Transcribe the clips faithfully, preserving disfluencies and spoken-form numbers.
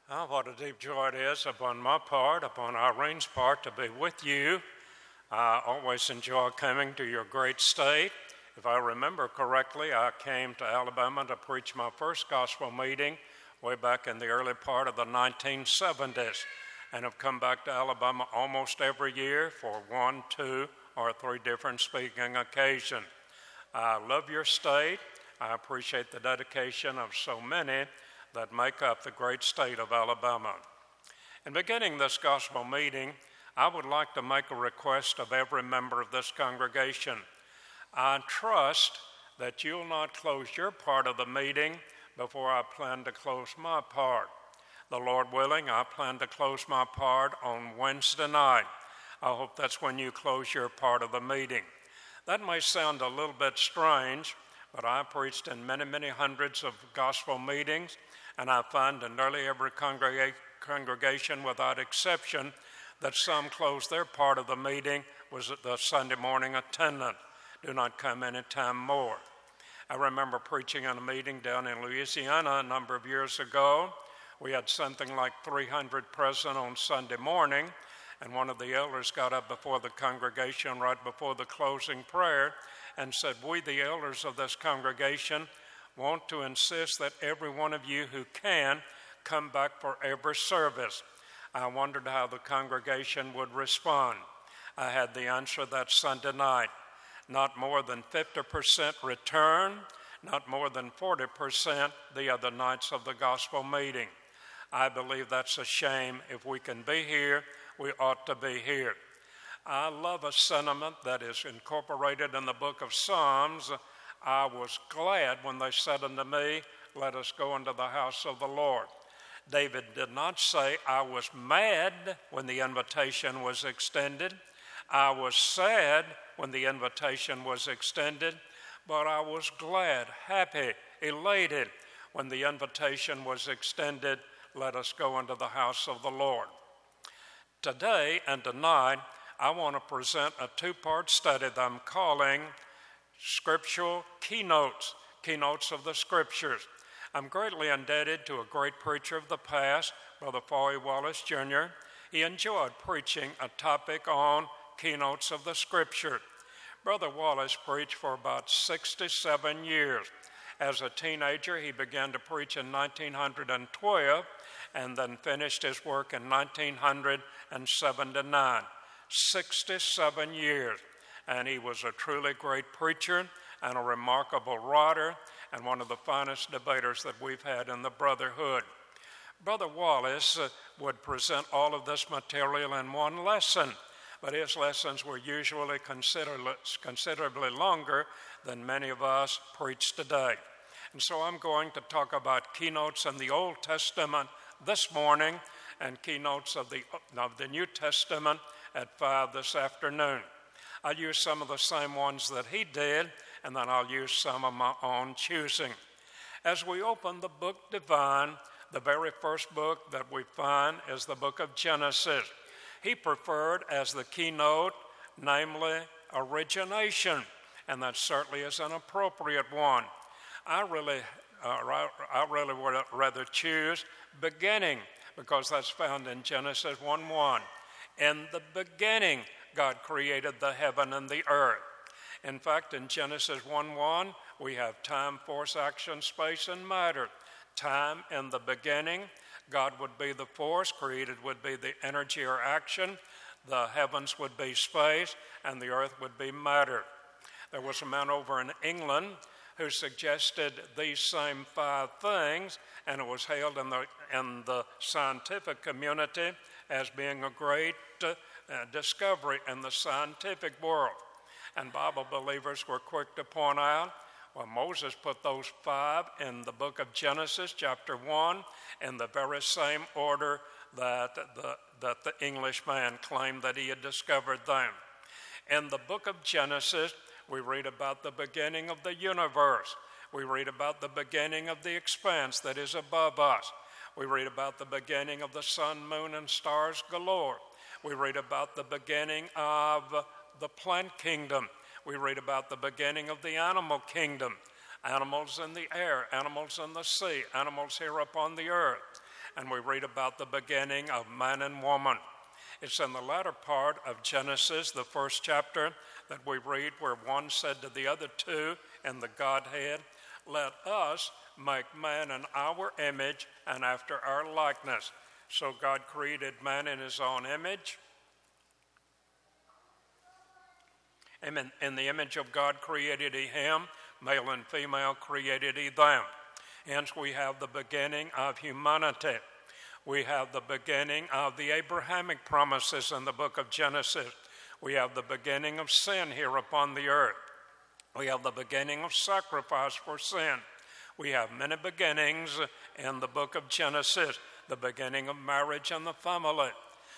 Oh, what a deep joy it is upon my part, upon Irene's part, to be with you. I always enjoy coming to your great state. If I remember correctly, I came to Alabama to preach my first gospel meeting way back in the early part of the nineteen seventies, and have come back to Alabama almost every year for one, two, or three different speaking occasions. I love your state. I appreciate the dedication of so many that make up the great state of Alabama. In beginning this gospel meeting, I would like to make a request of every member of this congregation. I trust that you'll not close your part of the meeting before I plan to close my part. The Lord willing, I plan to close my part on Wednesday night. I hope that's when you close your part of the meeting. That may sound a little bit strange, but I preached in many, many hundreds of gospel meetings, and I find in nearly every congrega- congregation without exception that some close their part of the meeting with the Sunday morning attendant. Do not come any time more. I remember preaching in a meeting down in Louisiana a number of years ago. We had something like three hundred present on Sunday morning, and one of the elders got up before the congregation right before the closing prayer and said, "We, the elders of this congregation, want to insist that every one of you who can come back for every service." I wondered how the congregation would respond. I had the answer that Sunday night. Not more than fifty percent return, not more than forty percent the other nights of the gospel meeting. I believe that's a shame. If we can be here, we ought to be here. I love a sentiment that is incorporated in the book of Psalms. I was glad when they said unto me, "Let us go into the house of the Lord." David did not say, "I was mad" when the invitation was extended. I was sad when the invitation was extended, but I was glad, happy, elated when the invitation was extended, "Let us go into the house of the Lord." Today and tonight, I want to present a two-part study that I'm calling Scriptural Keynotes, Keynotes of the Scriptures. I'm greatly indebted to a great preacher of the past, Brother Foy Wallace Junior He enjoyed preaching a topic on Keynotes of the Scripture. Brother Wallace preached for about sixty-seven years. As a teenager, he began to preach in nineteen twelve and then finished his work in nineteen seventy-nine. sixty-seven years. And he was a truly great preacher and a remarkable writer and one of the finest debaters that we've had in the Brotherhood. Brother Wallace uh, would present all of this material in one lesson, but his lessons were usually consider- considerably longer than many of us preach today. And so I'm going to talk about keynotes in the Old Testament this morning and keynotes of the, of the New Testament at five this afternoon. I'll use some of the same ones that he did, and then I'll use some of my own choosing. As we open the book divine, the very first book that we find is the book of Genesis. He preferred as the keynote, namely origination, and that certainly is an appropriate one. I really, uh, I really would rather choose beginning, because that's found in Genesis one one. In the beginning, God created the heaven and the earth. In fact, in Genesis one one, we have time, force, action, space, and matter. Time in the beginning, God would be the force, created would be the energy or action, the heavens would be space, and the earth would be matter. There was a man over in England who suggested these same five things, and it was hailed in the, in the scientific community as being a great uh, uh, discovery in the scientific world. And Bible believers were quick to point out, well, Moses put those five in the book of Genesis, chapter one, in the very same order that the, that the Englishman claimed that he had discovered them. In the book of Genesis, we read about the beginning of the universe. We read about the beginning of the expanse that is above us. We read about the beginning of the sun, moon, and stars galore. We read about the beginning of the plant kingdom. We read about the beginning of the animal kingdom. Animals in the air, animals in the sea, animals here upon the earth. and we read about the beginning of man and woman. It's in the latter part of Genesis, the first chapter, that we read where one said to the other two in the Godhead, "Let us make man in our image and after our likeness." So God created man in his own image. In, in the image of God created he him, male and female created he them. Hence we have the beginning of humanity. We have the beginning of the Abrahamic promises in the book of Genesis. We have the beginning of sin here upon the earth. We have the beginning of sacrifice for sin. We have many beginnings in the book of Genesis, the beginning of marriage and the family.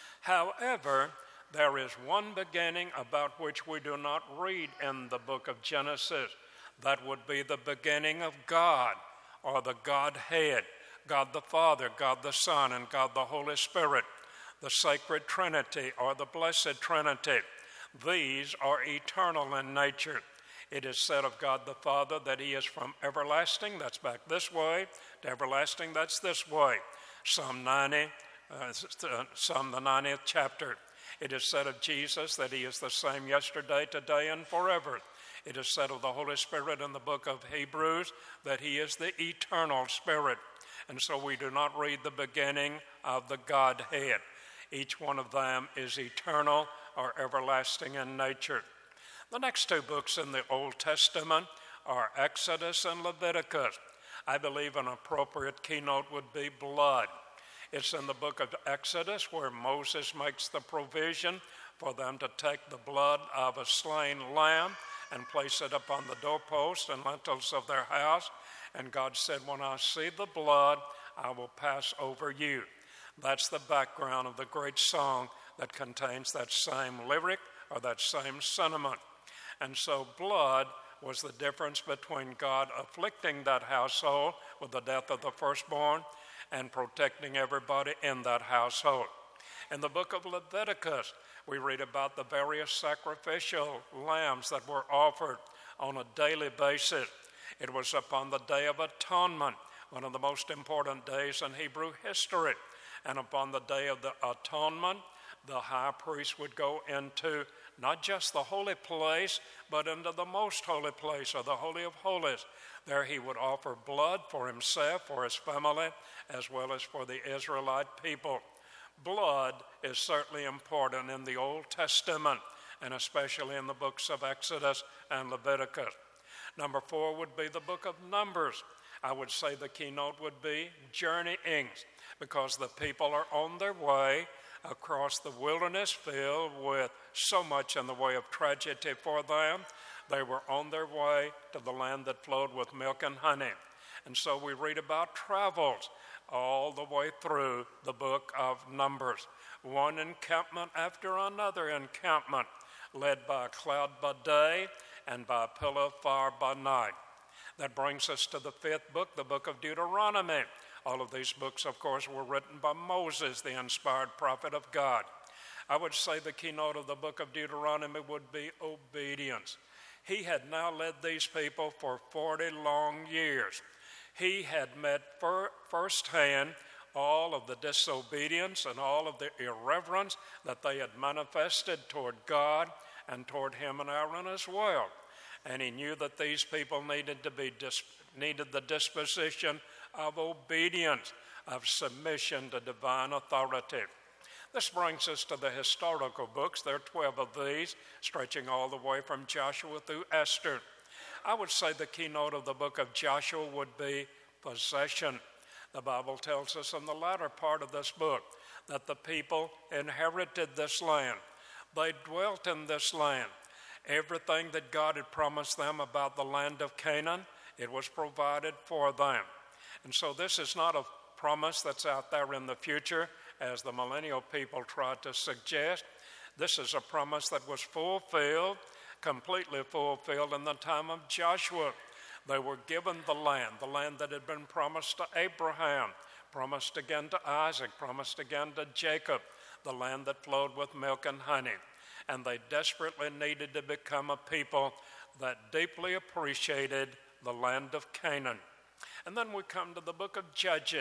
However, there is one beginning about which we do not read in the book of Genesis. That would be the beginning of God, or the Godhead, God the Father, God the Son, and God the Holy Spirit, the sacred Trinity, or the blessed Trinity. These are eternal in nature. It is said of God the Father that he is from everlasting, that's back this way, to everlasting, that's this way. Psalm ninety, uh, Psalm the ninetieth chapter. It is said of Jesus that he is the same yesterday, today, and forever. It is said of the Holy Spirit in the book of Hebrews that he is the eternal Spirit. And so we do not read the beginning of the Godhead. Each one of them is eternal or everlasting in nature. The next two books in the Old Testament are Exodus and Leviticus. I believe an appropriate keynote would be blood. It's in the book of Exodus where Moses makes the provision for them to take the blood of a slain lamb and place it upon the doorposts and lintels of their house. And God said, "When I see the blood, I will pass over you." That's the background of the great song that contains that same lyric or that same sentiment. And so blood was the difference between God afflicting that household with the death of the firstborn and protecting everybody in that household. In the book of Leviticus, we read about the various sacrificial lambs that were offered on a daily basis. It was upon the Day of Atonement, one of the most important days in Hebrew history. And upon the Day of the Atonement, the high priest would go into not just the holy place, but into the most holy place, or the Holy of Holies. There he would offer blood for himself, for his family, as well as for the Israelite people. Blood is certainly important in the Old Testament, and especially in the books of Exodus and Leviticus. Number four would be the book of Numbers. I would say the keynote would be journeyings, because the people are on their way across the wilderness filled with so much in the way of tragedy for them. They were on their way to the land that flowed with milk and honey. And so we read about travels all the way through the book of Numbers. One encampment after another encampment, led by a cloud by day and by a pillar of fire by night. That brings us to the fifth book, the book of Deuteronomy. All of these books, of course, were written by Moses, the inspired prophet of God. I would say the keynote of the book of Deuteronomy would be obedience. He had now led these people for forty long years. He had met fir- firsthand all of the disobedience and all of the irreverence that they had manifested toward God and toward him and Aaron as well. And he knew that these people needed to be dis- needed the disposition of obedience, of submission to divine authority. This brings us to the historical books. There are twelve of these, stretching all the way from Joshua through Esther. I would say the keynote of the book of Joshua would be possession. The Bible tells us in the latter part of this book that the people inherited this land. They dwelt in this land. Everything that God had promised them about the land of Canaan, it was provided for them. And so this is not a promise that's out there in the future, as the millennial people tried to suggest. This is a promise that was fulfilled, completely fulfilled in the time of Joshua. They were given the land, the land that had been promised to Abraham, promised again to Isaac, promised again to Jacob, the land that flowed with milk and honey. And they desperately needed to become a people that deeply appreciated the land of Canaan. And then we come to the book of Judges.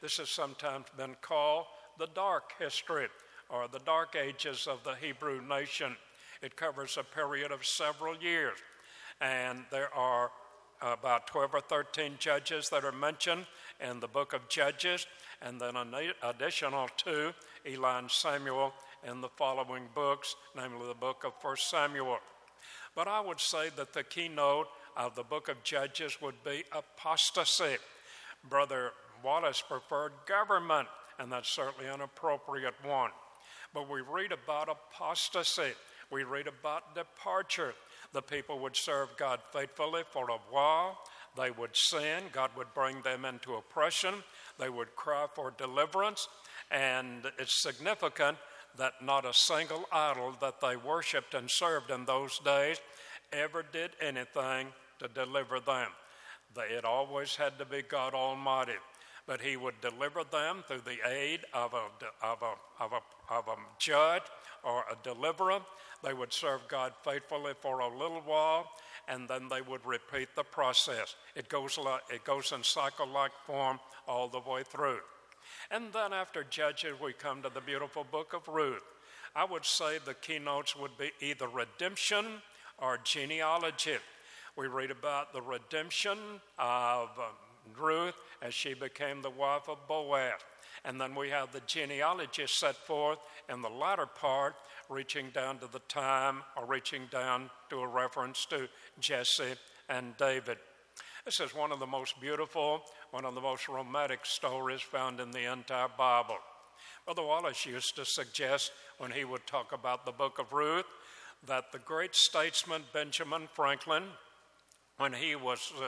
This has sometimes been called the dark history or the dark ages of the Hebrew nation. It covers a period of several years, and there are about twelve or thirteen judges that are mentioned in the book of Judges, and then an additional two, Eli and Samuel, in the following books, namely the book of First Samuel. But I would say that the keynote of the book of Judges would be apostasy. Brother Wallace preferred government, and that's certainly an appropriate one. But we read about apostasy. We read about departure. The people would serve God faithfully for a while. They would sin. God would bring them into oppression. They would cry for deliverance. And it's significant that not a single idol that they worshiped and served in those days ever did anything to deliver them. It always had to be God Almighty. But he would deliver them through the aid of a, of a, of a, of a judge or a deliverer. They would serve God faithfully for a little while, and then they would repeat the process. It goes, like, it goes in cycle-like form all the way through. And then after Judges, we come to the beautiful book of Ruth. I would say the keynotes would be either redemption or genealogy. We read about the redemption of uh, Ruth as she became the wife of Boaz. And then we have the genealogy set forth in the latter part, reaching down to the time or reaching down to a reference to Jesse and David. This is one of the most beautiful, one of the most romantic stories found in the entire Bible. Brother Wallace used to suggest when he would talk about the book of Ruth that the great statesman Benjamin Franklin, when he was uh,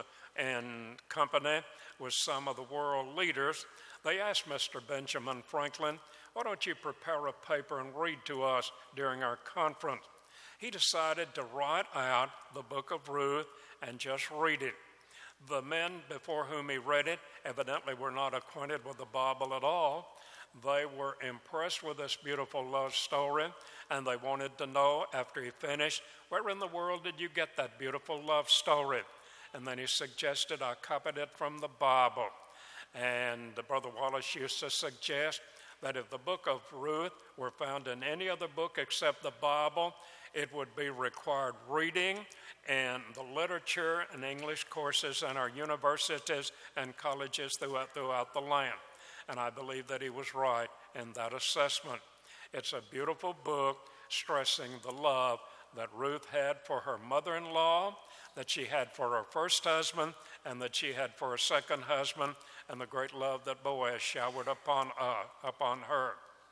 in company with some of the world leaders, they asked Mister Benjamin Franklin, why don't you prepare a paper and read to us during our conference? He decided to write out the book of Ruth and just read it. The men before whom he read it evidently were not acquainted with the Bible at all. They were impressed with this beautiful love story, and they wanted to know after he finished, where in the world did you get that beautiful love story? And then he suggested I copied it from the Bible. And Brother Wallace used to suggest that if the book of Ruth were found in any other book except the Bible, it would be required reading in the literature and English courses in our universities and colleges throughout, throughout the land. And I believe that he was right in that assessment. It's a beautiful book stressing the love that Ruth had for her mother-in-law, that she had for her first husband, and that she had for her second husband, and the great love that Boaz showered upon, uh, upon her.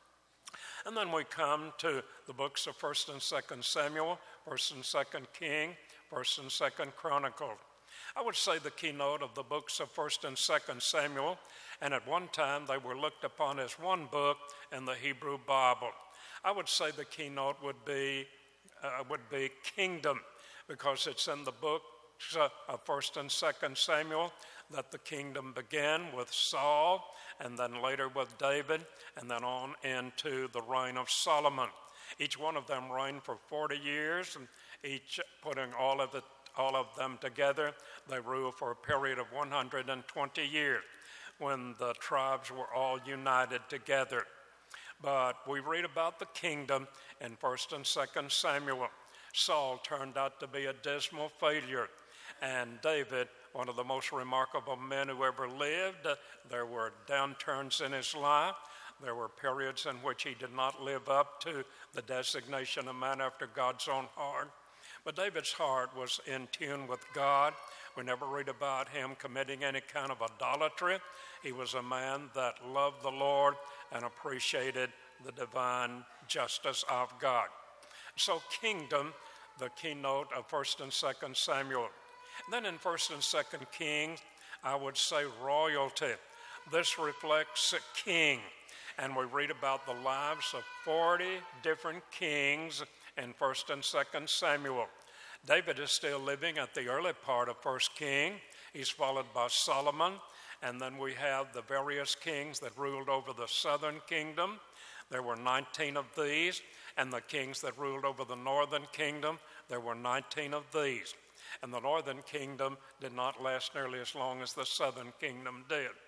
And then we come to the books of First and Second Samuel, First and Second King, First and Second Chronicles. I would say the keynote of the books of First and Second Samuel, and at one time they were looked upon as one book in the Hebrew Bible. I would say the keynote would be uh, would be kingdom, because it's in the books of First and Second Samuel that the kingdom began with Saul, and then later with David, and then on into the reign of Solomon. Each one of them reigned for forty years, and each putting all of it, all of them together, they ruled for a period of one hundred twenty years, when the tribes were all united together. But we read about the kingdom in First and Second Samuel. Saul turned out to be a dismal failure, and David, one of the most remarkable men who ever lived, there were downturns in his life. There were periods in which he did not live up to the designation of man after God's own heart. But David's heart was in tune with God. We never read about him committing any kind of idolatry. He was a man that loved the Lord and appreciated the divine justice of God. So kingdom, the keynote of First and Second Samuel. Then in First and Second Kings, I would say royalty. This reflects a king. And we read about the lives of forty different kings in First and Second Samuel. David is still living at the early part of First King. He's followed by Solomon. And then we have the various kings that ruled over the southern kingdom. There were nineteen of these. And the kings that ruled over the northern kingdom, there were nineteen of these. And the northern kingdom did not last nearly as long as the southern kingdom did.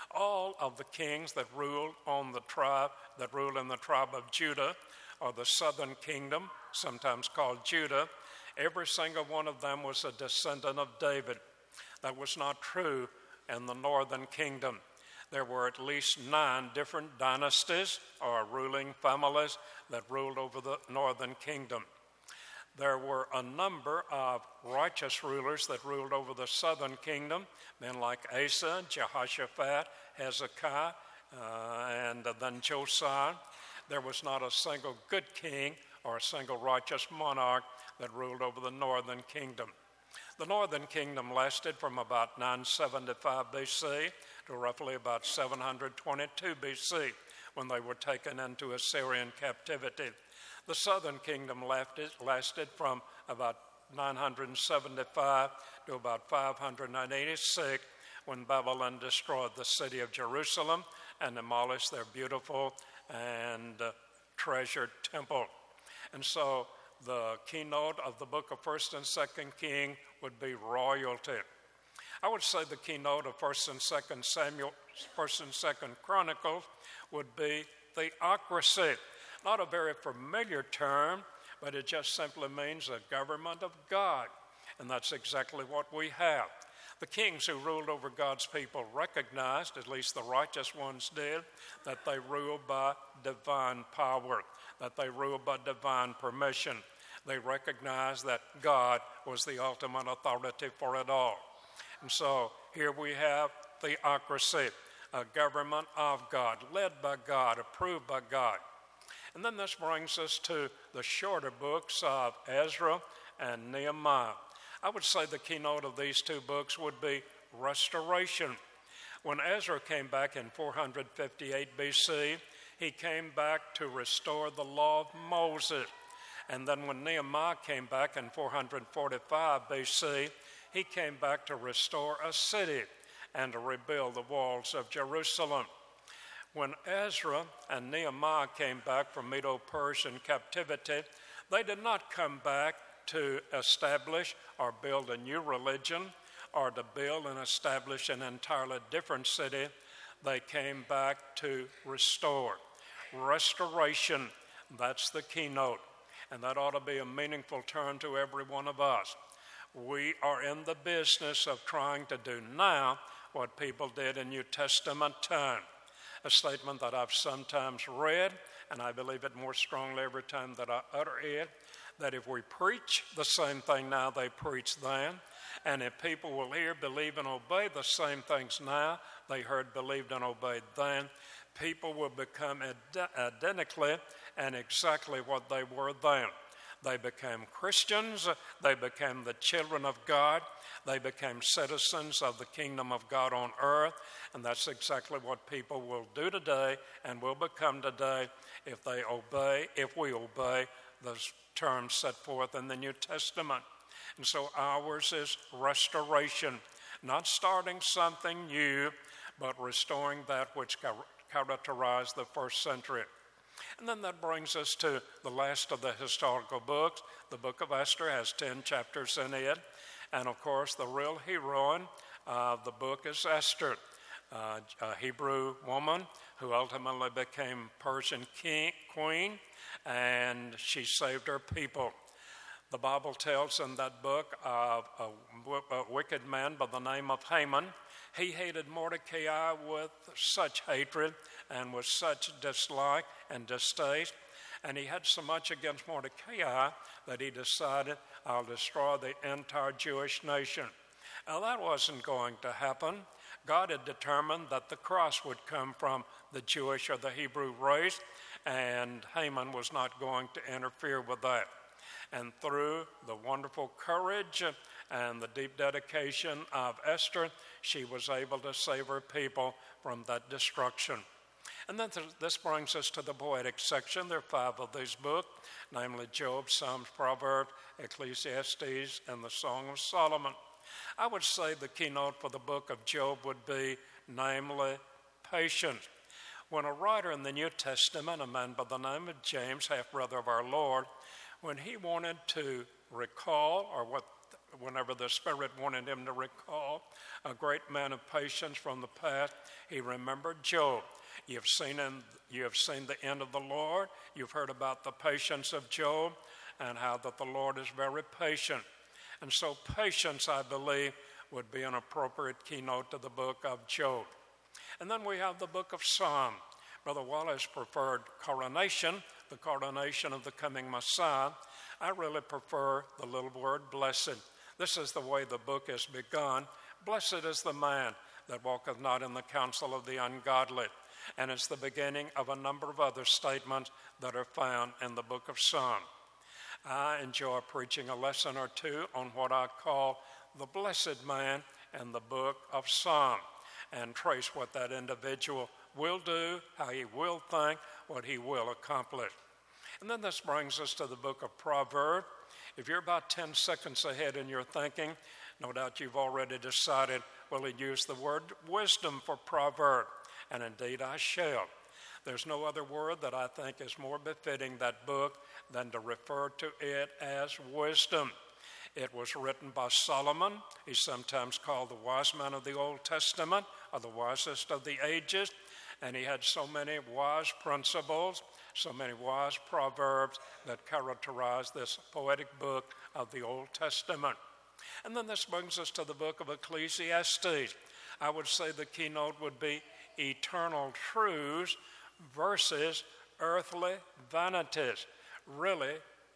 All of the kings that ruled on the tribe, that ruled in the tribe of Judah, or the southern kingdom, sometimes called Judah, every single one of them was a descendant of David. That was not true in the northern kingdom. There were at least nine different dynasties or ruling families that ruled over the northern kingdom. There were a number of righteous rulers that ruled over the southern kingdom, men like Asa, Jehoshaphat, Hezekiah, uh, and then Josiah. There was not a single good king or a single righteous monarch that ruled over the northern kingdom. The northern kingdom lasted from about nine seventy-five B C to roughly about seven twenty-two B C when they were taken into Assyrian captivity. The southern kingdom lasted, lasted from about nine seventy-five to about five eighty-six when Babylon destroyed the city of Jerusalem and demolished their beautiful and uh, treasured temple. And so the keynote of the book of First and Second King would be royalty. I would say the keynote of First and Second Samuel, First and Second Chronicles would be theocracy. Not a very familiar term, but it just simply means the government of God. And that's exactly what we have. The kings who ruled over God's people recognized, at least the righteous ones did, that they ruled by divine power, that they ruled by divine permission. They recognized that God was the ultimate authority for it all. And so here we have theocracy, a government of God, led by God, approved by God. And then this brings us to the shorter books of Ezra and Nehemiah. I would say the keynote of these two books would be restoration. When Ezra came back in four fifty-eight B C, he came back to restore the law of Moses. And then when Nehemiah came back in four forty-five B C, he came back to restore a city and to rebuild the walls of Jerusalem. When Ezra and Nehemiah came back from Medo-Persian captivity, they did not come back to establish or build a new religion or to build and establish an entirely different city. They came back to restore. Restoration, that's the keynote. And that ought to be a meaningful term to every one of us. We are in the business of trying to do now what people did in New Testament time. A statement that I've sometimes read, and I believe it more strongly every time that I utter it, that if we preach the same thing now they preached then, and if people will hear, believe, and obey the same things now they heard, believed, and obeyed then, people will become ad- identically and exactly what they were then. They became Christians, they became the children of God, they became citizens of the kingdom of God on earth, and that's exactly what people will do today and will become today if they obey, if we obey those terms set forth in the New Testament. And so ours is restoration, not starting something new, but restoring that which characterized the first century. And then that brings us to the last of the historical books. The book of Esther has ten chapters in it. And of course, the real heroine of the book is Esther, uh, a Hebrew woman who ultimately became Persian king, queen, and she saved her people. The Bible tells in that book of a, a wicked man by the name of Haman. He hated Mordecai with such hatred and with such dislike and distaste, and he had so much against Mordecai that he decided, I'll destroy the entire Jewish nation. Now that wasn't going to happen. God had determined that the cross would come from the Jewish or the Hebrew race, and Haman was not going to interfere with that. And through the wonderful courage and the deep dedication of Esther, she was able to save her people from that destruction. And then this brings us to the poetic section. There are five of these books, namely Job, Psalms, Proverbs, Ecclesiastes, and the Song of Solomon. I would say the keynote for the book of Job would be, namely, patience. When a writer in the New Testament, a man by the name of James, half-brother of our Lord, when he wanted to recall, or what whenever the Spirit wanted him to recall a great man of patience from the past, he remembered Job. You've seen, in, you have seen the end of the Lord. You've heard about the patience of Job and how that the Lord is very patient. And so patience, I believe, would be an appropriate keynote to the book of Job. And then we have the book of Psalm. Brother Wallace preferred coronation, the coronation of the coming Messiah. I really prefer the little word blessed. This is the way the book is begun. Blessed is the man that walketh not in the counsel of the ungodly. And it's the beginning of a number of other statements that are found in the book of Psalm. I enjoy preaching a lesson or two on what I call the blessed man in the book of Psalm, and trace what that individual will do, how he will think, what he will accomplish. And then this brings us to the book of Proverbs. If you're about ten seconds ahead in your thinking, no doubt you've already decided, well, he used the word wisdom for proverb, and indeed I shall. There's no other word that I think is more befitting that book than to refer to it as wisdom. It was written by Solomon. He's sometimes called the wise man of the Old Testament, or the wisest of the ages. And he had so many wise principles, so many wise proverbs that characterize this poetic book of the Old Testament. And then this brings us to the book of Ecclesiastes. I would say the keynote would be eternal truths versus earthly vanities. Really,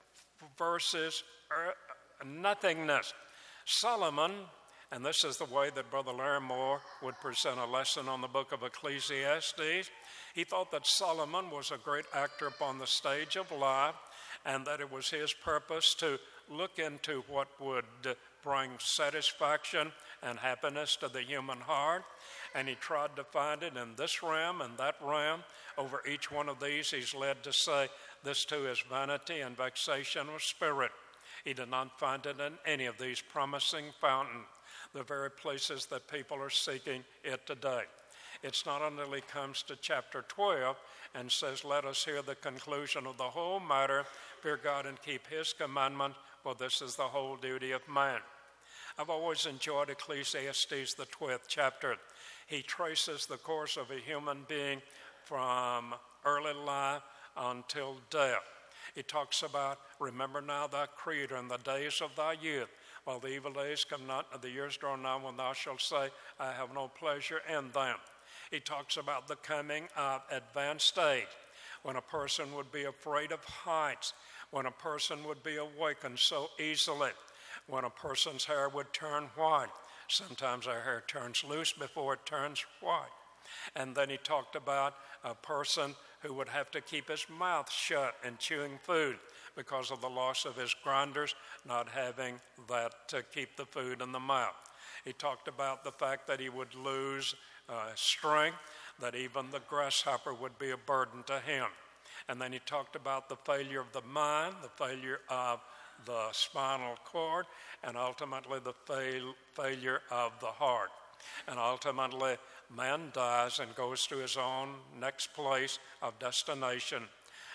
versus earth, nothingness. Solomon, and this is the way that Brother Larimore would present a lesson on the book of Ecclesiastes, he thought that Solomon was a great actor upon the stage of life, and that it was his purpose to look into what would bring satisfaction and happiness to the human heart. And he tried to find it in this realm and that realm. Over each one of these, he's led to say, this too is vanity and vexation of spirit. He did not find it in any of these promising fountains, the very places that people are seeking it today. It's not until he comes to chapter twelve and says, let us hear the conclusion of the whole matter, fear God and keep his commandment, for this is the whole duty of man. I've always enjoyed Ecclesiastes, the twelfth chapter. He traces the course of a human being from early life until death. He talks about, remember now thy Creator in the days of thy youth, while the evil days come not, and the years draw nigh, when thou shalt say, I have no pleasure in them. He talks about the coming of advanced age, when a person would be afraid of heights, when a person would be awakened so easily, when a person's hair would turn white. Sometimes our hair turns loose before it turns white. And then he talked about a person who would have to keep his mouth shut in chewing food because of the loss of his grinders, not having that to keep the food in the mouth. He talked about the fact that he would lose uh, strength, that even the grasshopper would be a burden to him. And then he talked about the failure of the mind, the failure of the spinal cord, and ultimately the fail, failure of the heart. And ultimately, man dies and goes to his own next place of destination.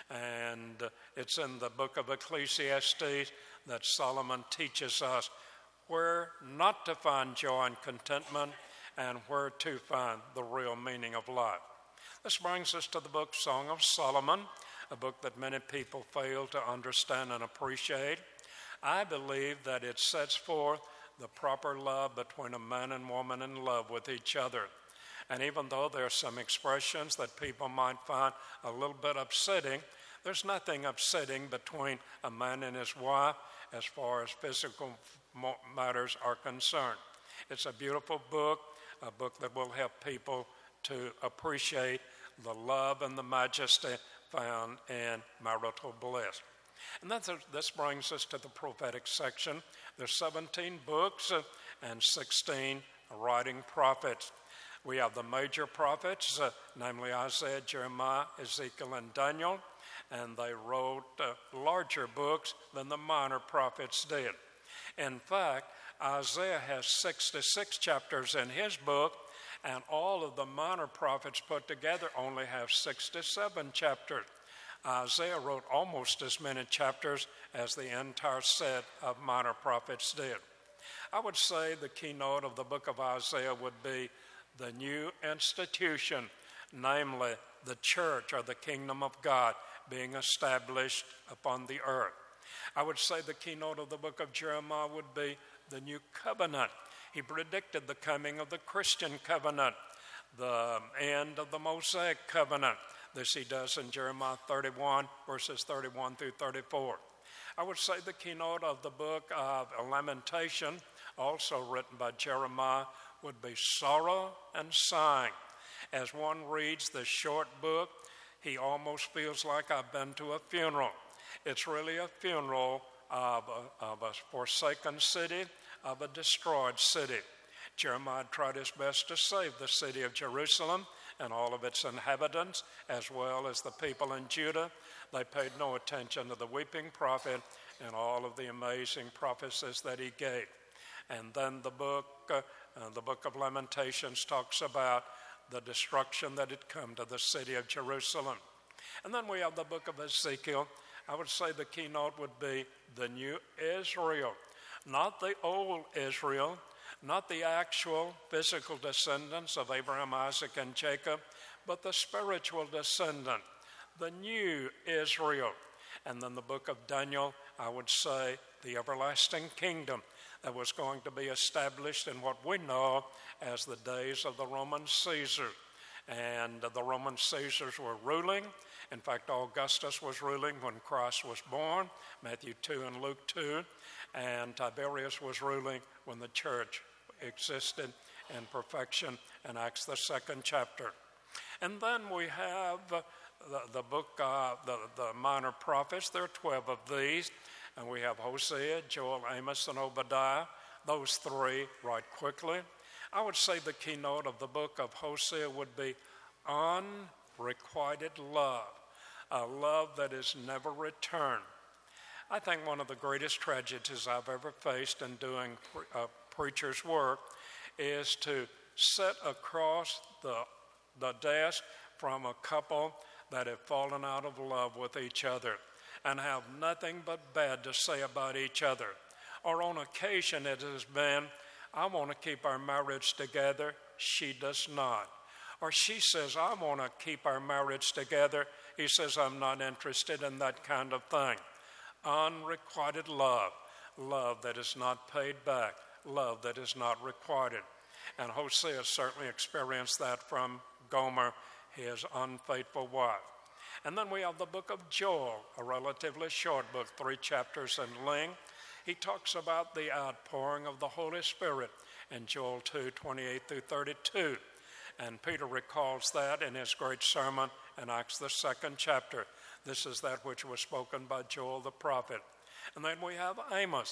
And it's in the book of Ecclesiastes that Solomon teaches us where not to find joy and contentment and where to find the real meaning of life. This brings us to the book Song of Solomon, a book that many people fail to understand and appreciate. I believe that it sets forth the proper love between a man and woman in love with each other. And even though there are some expressions that people might find a little bit upsetting, there's nothing upsetting between a man and his wife as far as physical matters are concerned. It's a beautiful book, a book that will help people to appreciate the love and the majesty found in marital bliss. And then this brings us to the prophetic section. There's seventeen books and sixteen writing prophets. We have the major prophets, uh, namely Isaiah, Jeremiah, Ezekiel, and Daniel, and they wrote uh, larger books than the minor prophets did. In fact, Isaiah has sixty-six chapters in his book, and all of the minor prophets put together only have sixty-seven chapters. Isaiah wrote almost as many chapters as the entire set of minor prophets did. I would say the keynote of the book of Isaiah would be the new institution, namely the church or the kingdom of God being established upon the earth. I would say the keynote of the book of Jeremiah would be the new covenant. He predicted the coming of the Christian covenant, the end of the Mosaic covenant. This he does in Jeremiah thirty-one, verses thirty-one through thirty-four. I would say the keynote of the book of Lamentation, also written by Jeremiah, would be sorrow and sighing. As one reads this short book, he almost feels like I've been to a funeral. It's really a funeral of a, of a forsaken city, of a destroyed city. Jeremiah tried his best to save the city of Jerusalem and all of its inhabitants, as well as the people in Judah. They paid no attention to the weeping prophet and all of the amazing prophecies that he gave. And then the book, uh, uh, the book of Lamentations talks about the destruction that had come to the city of Jerusalem. And then we have the book of Ezekiel. I would say the keynote would be the new Israel, not the old Israel, not the actual physical descendants of Abraham, Isaac, and Jacob, but the spiritual descendant, the new Israel. And then the book of Daniel, I would say the everlasting kingdom that was going to be established in what we know as the days of the Roman Caesar. And the Roman Caesars were ruling. In fact, Augustus was ruling when Christ was born, Matthew two and Luke two. And Tiberius was ruling when the church existed in perfection in Acts, the second chapter. And then we have uh, the, the book, uh, the, the minor prophets. There are twelve of these. And we have Hosea, Joel, Amos, and Obadiah. Those three right quickly. I would say the keynote of the book of Hosea would be unrequited love, a love that is never returned. I think one of the greatest tragedies I've ever faced in doing pre- uh, preacher's work is to sit across the, the desk from a couple that have fallen out of love with each other and have nothing but bad to say about each other. Or on occasion it has been, I want to keep our marriage together, she does not. Or she says, I want to keep our marriage together, he says, I'm not interested in that kind of thing. Unrequited love, love that is not paid back, love that is not requited. And Hosea certainly experienced that from Gomer, his unfaithful wife. And then we have the book of Joel, a relatively short book, three chapters in length. He talks about the outpouring of the Holy Spirit in Joel two, twenty-eight through thirty-two. And Peter recalls that in his great sermon in Acts, the second chapter. This is that which was spoken by Joel the prophet. And then we have Amos.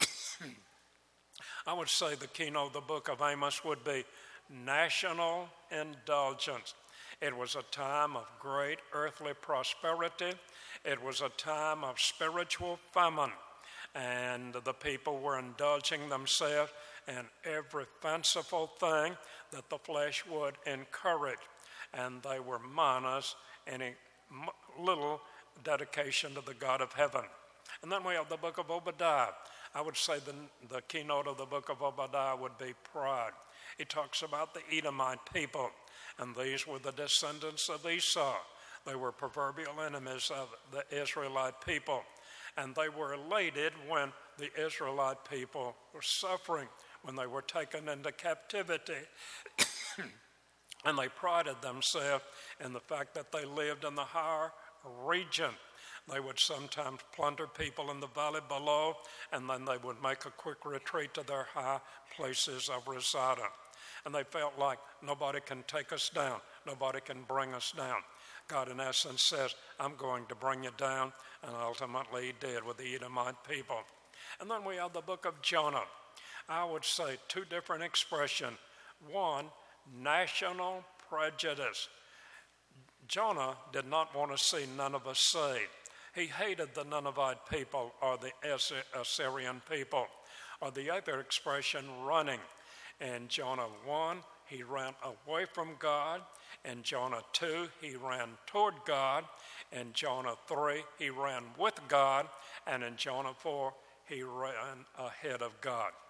I would say the keynote of the book of Amos would be national indulgence. It was a time of great earthly prosperity. It was a time of spiritual famine. And the people were indulging themselves in every fanciful thing that the flesh would encourage. And they were minus any little dedication to the God of heaven. And then we have the book of Obadiah. I would say the, the keynote of the book of Obadiah would be pride. He talks about the Edomite people, and these were the descendants of Esau. They were proverbial enemies of the Israelite people, and they were elated when the Israelite people were suffering, when they were taken into captivity. And they prided themselves in the fact that they lived in the higher region. They would sometimes plunder people in the valley below, and then they would make a quick retreat to their high places of residence. And they felt like nobody can take us down, nobody can bring us down. God, in essence, says, I'm going to bring you down, and ultimately he did with the Edomite people. And then we have the book of Jonah. I would say two different expressions. One, national prejudice. Jonah did not want to see Nineveh saved. He hated the Ninevite people or the Assyrian people. Or the other expression, running. In Jonah one, he ran away from God. In Jonah two, he ran toward God. In Jonah three, he ran with God. And in Jonah four, he ran ahead of God.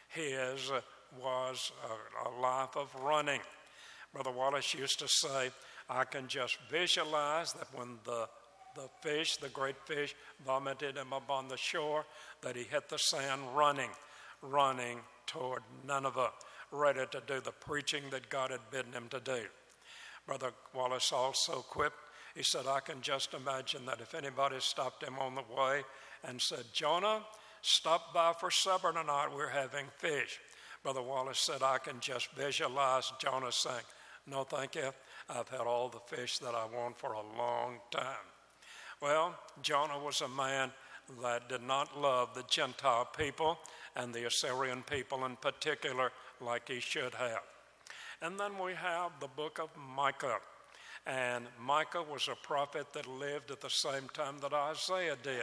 His was a, a life of running. Brother Wallace used to say, I can just visualize that when the, the fish, the great fish, vomited him upon the shore, that he hit the sand running, running toward Nineveh, ready to do the preaching that God had bidden him to do. Brother Wallace also quipped, he said, I can just imagine that if anybody stopped him on the way and said, Jonah, stop by for supper tonight, we're having fish. Brother Wallace said, I can just visualize Jonah saying, no, thank you. I've had all the fish that I want for a long time. Well, Jonah was a man that did not love the Gentile people and the Assyrian people in particular like he should have. And then we have the book of Micah. And Micah was a prophet that lived at the same time that Isaiah did.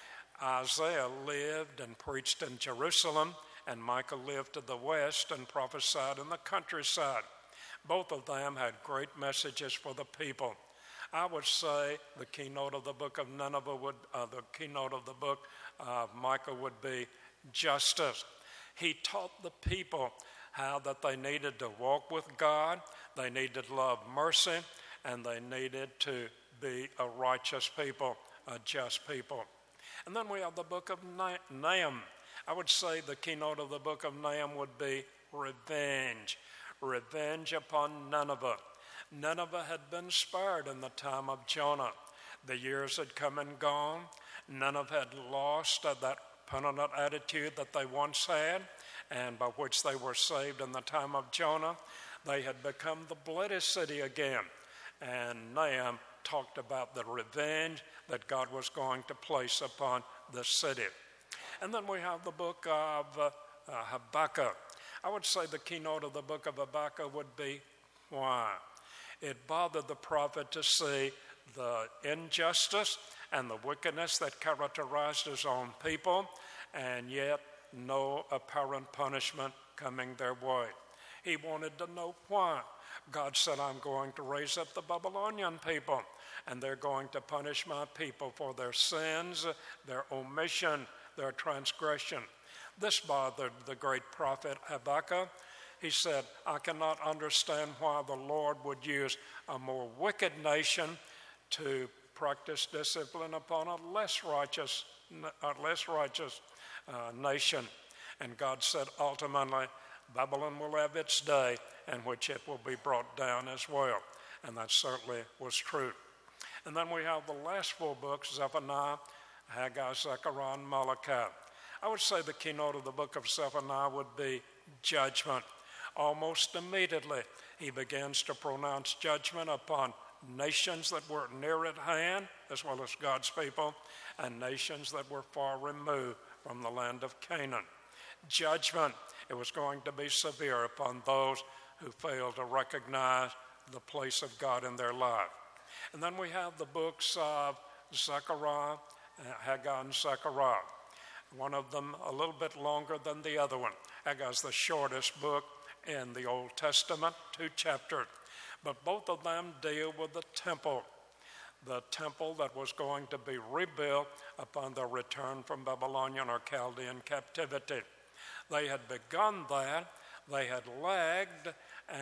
Isaiah lived and preached in Jerusalem, and Micah lived to the west and prophesied in the countryside. Both of them had great messages for the people. I would say the keynote of the book of Nineveh would, uh, the keynote of the book of Micah would be justice. He taught the people how that they needed to walk with God, they needed to love mercy, and they needed to be a righteous people, a just people. And then we have the book of Nahum. I would say the keynote of the book of Nahum would be revenge. Revenge upon Nineveh. Nineveh had been spared in the time of Jonah. The years had come and gone. Nineveh had lost that penitent attitude that they once had, and by which they were saved in the time of Jonah. They had become the bloody city again. And Nahum talked about the revenge that God was going to place upon the city. And then we have the book of uh, uh, Habakkuk. I would say the keynote of the book of Habakkuk would be why. It bothered the prophet to see the injustice and the wickedness that characterized his own people, and yet no apparent punishment coming their way. He wanted to know why. God said, I'm going to raise up the Babylonian people, and they're going to punish my people for their sins, their omission, their transgression. This bothered the great prophet Habakkuk. He said, I cannot understand why the Lord would use a more wicked nation to practice discipline upon a less righteous, a less righteous uh, nation. And God said, ultimately, Babylon will have its day in which it will be brought down as well. And that certainly was true. And then we have the last four books, Zephaniah, Haggai, Zechariah, and Malachi. I would say the keynote of the book of Zephaniah would be judgment. Almost immediately, he begins to pronounce judgment upon nations that were near at hand, as well as God's people, and nations that were far removed from the land of Canaan. Judgment, it was going to be severe upon those who failed to recognize the place of God in their life. And then we have the books of Zechariah, Haggai and Zechariah. One of them a little bit longer than the other one. Haggai is the shortest book in the Old Testament, two chapters. But both of them deal with the temple, the temple that was going to be rebuilt upon their return from Babylonian or Chaldean captivity. They had begun that, they had lagged,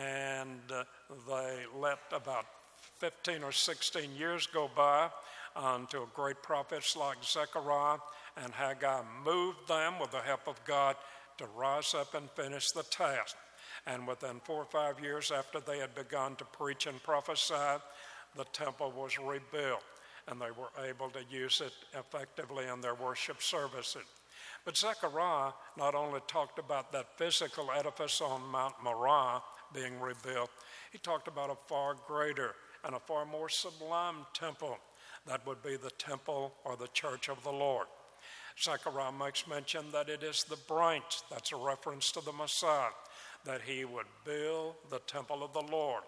and uh, they let about fifteen or sixteen years go by until great prophets like Zechariah and Haggai moved them with the help of God to rise up and finish the task. And within four or five years after they had begun to preach and prophesy, the temple was rebuilt, and they were able to use it effectively in their worship services. But Zechariah not only talked about that physical edifice on Mount Moriah being rebuilt, he talked about a far greater and a far more sublime temple that would be the temple or the church of the Lord. Zechariah makes mention that it is the branch, that's a reference to the Messiah, that he would build the temple of the Lord,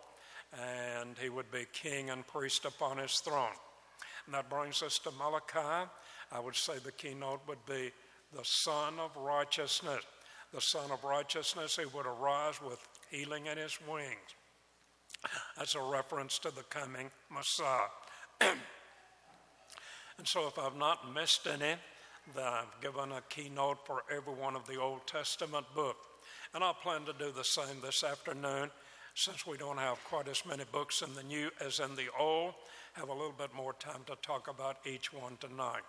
and he would be king and priest upon his throne. And that brings us to Malachi. I would say the keynote would be the Son of Righteousness, the Son of Righteousness who would arise with healing in his wings. That's a reference to the coming Messiah. And so if I've not missed any, that I've given a keynote for every one of the Old Testament books. And I plan to do the same this afternoon, since we don't have quite as many books in the New as in the Old. Have a little bit more time to talk about each one tonight.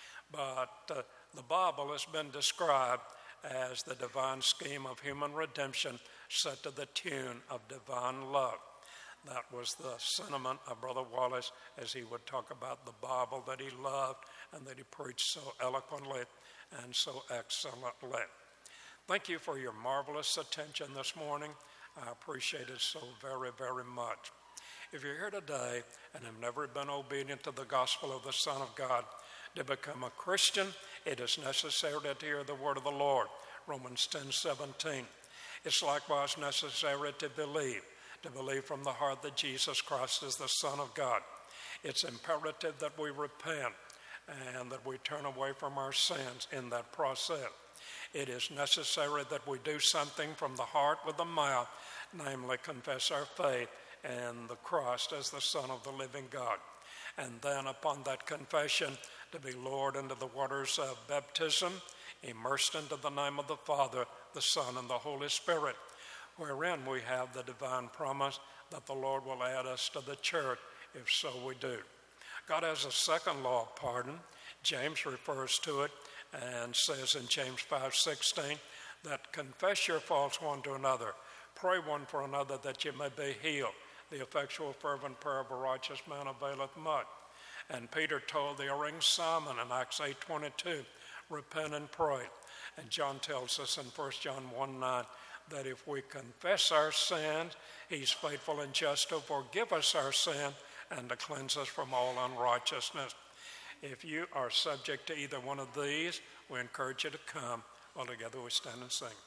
But uh, the Bible has been described as the divine scheme of human redemption set to the tune of divine love. That was the sentiment of Brother Wallace as he would talk about the Bible that he loved and that he preached so eloquently and so excellently. Thank you for your marvelous attention this morning. I appreciate it so very, very much. If you're here today and have never been obedient to the gospel of the Son of God, to become a Christian, it is necessary to hear the word of the Lord, Romans ten seventeen. It's likewise necessary to believe, to believe from the heart that Jesus Christ is the Son of God. It's imperative that we repent and that we turn away from our sins in that process. It is necessary that we do something from the heart with the mouth, namely confess our faith in the Christ as the Son of the living God. And then upon that confession, to be lowered into the waters of baptism, immersed into the name of the Father, the Son, and the Holy Spirit, wherein we have the divine promise that the Lord will add us to the church, if so we do. God has a second law of pardon. James refers to it and says in James five sixteen that confess your faults one to another, pray one for another that you may be healed. The effectual fervent prayer of a righteous man availeth much. And Peter told the erring Simon in Acts eight twenty-two, repent and pray. And John tells us in First John one nine that if we confess our sins, he's faithful and just to forgive us our sin and to cleanse us from all unrighteousness. If you are subject to either one of these, we encourage you to come. While together we stand and sing.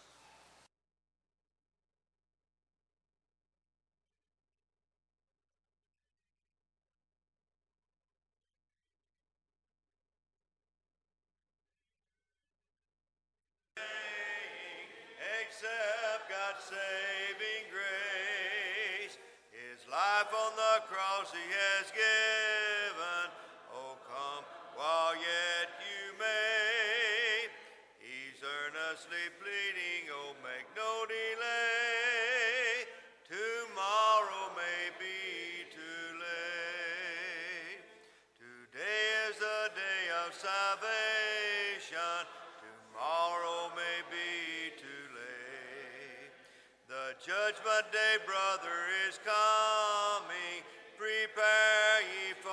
Except God's saving grace, his life on the cross he has given. Oh, come while yet you may. He's earnestly pleading, oh, make no delay. Tomorrow may be too late. Today is the day of salvation. Tomorrow may be too late. The judgment day, brother, is coming. Prepare ye for